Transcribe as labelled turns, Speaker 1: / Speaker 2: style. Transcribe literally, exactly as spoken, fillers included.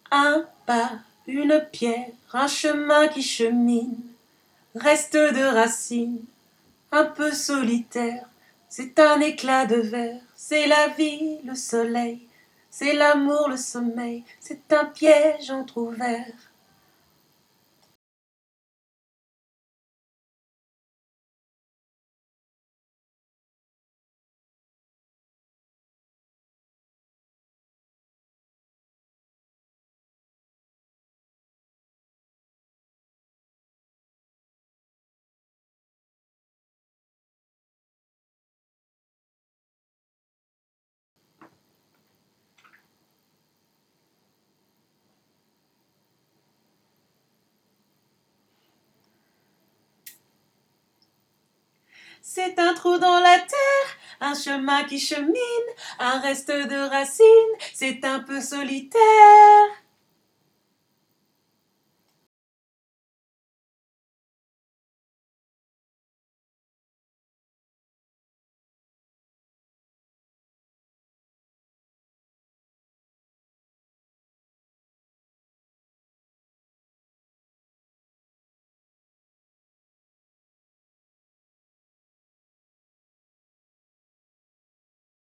Speaker 1: Un pas, une pierre, un chemin qui chemine, reste de racines, un peu solitaire. C'est un éclat de verre, c'est la vie, le soleil, c'est l'amour, le sommeil, c'est un piège entrouvert. C'est un trou dans la terre, un chemin qui chemine, un reste de racines, c'est un peu solitaire.